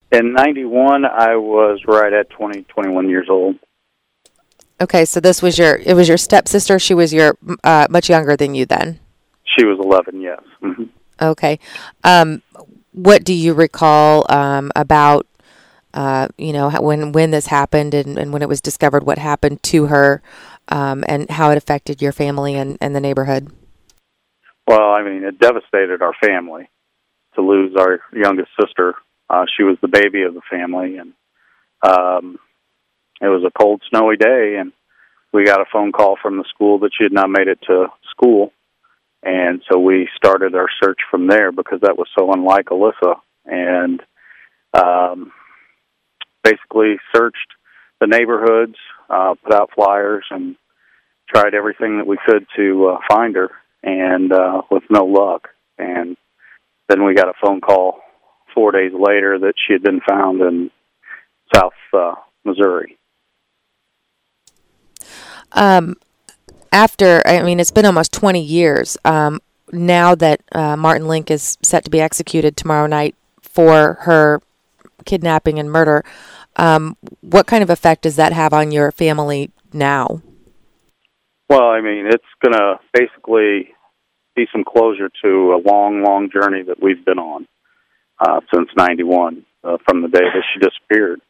In 91, I was right at 21 years old. Okay, so it was your stepsister. She was much younger than you then. She was 11, yes. Mm-hmm. Okay. What do you recall about when this happened and when it was discovered what happened to her and how it affected your family and the neighborhood? Well, I mean, it devastated our family to lose our youngest sister. She was the baby of the family, and it was a cold, snowy day, and we got a phone call from the school that she had not made it to school. And so we started our search from there because that was so unlike Alyssa. And basically searched the neighborhoods, put out flyers, and tried everything that we could to find her, and with no luck. And then we got a phone call 4 days later that she had been found in South Missouri. It's been almost 20 years. Now that Martin Link is set to be executed tomorrow night for her kidnapping and murder, what kind of effect does that have on your family now? Well, I mean, it's going to basically be some closure to a long, long journey that we've been on since 91, from the day that she disappeared.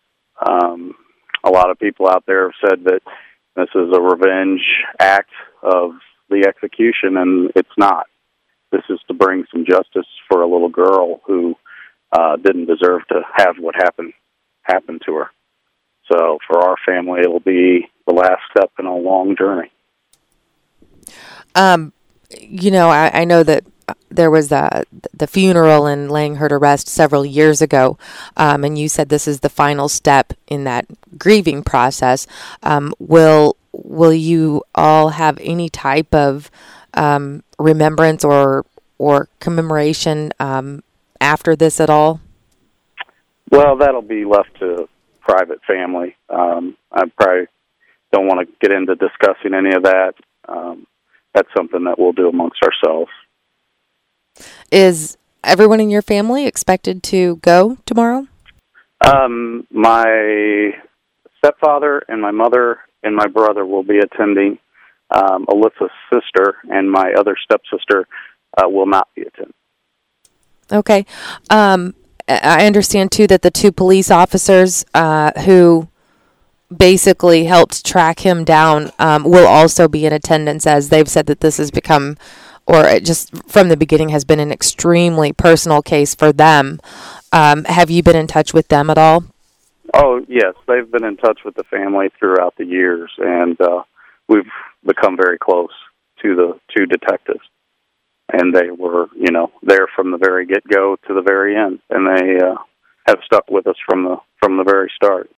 A lot of people out there have said that this is a revenge act of the execution, and it's not. This is to bring some justice for a little girl who didn't deserve to have what happened to her. So for our family, it'll be the last step in a long journey. I know that there was the funeral and laying her to rest several years ago, and you said this is the final step in that grieving process. Will you all have any type of remembrance or commemoration after this at all? Well, that'll be left to private family. I probably don't want to get into discussing any of that. That's something that we'll do amongst ourselves. Is everyone in your family expected to go tomorrow? My stepfather and my mother and my brother will be attending. Alyssa's sister and my other stepsister will not be attending. Okay. I understand, too, that the two police officers who basically helped track him down will also be in attendance, as they've said that this has become, or it just from the beginning has been, an extremely personal case for them. Have you been in touch with them at all? Oh, yes. They've been in touch with the family throughout the years, and we've become very close to the two detectives. And they were, there from the very get-go to the very end, and they have stuck with us from the very start.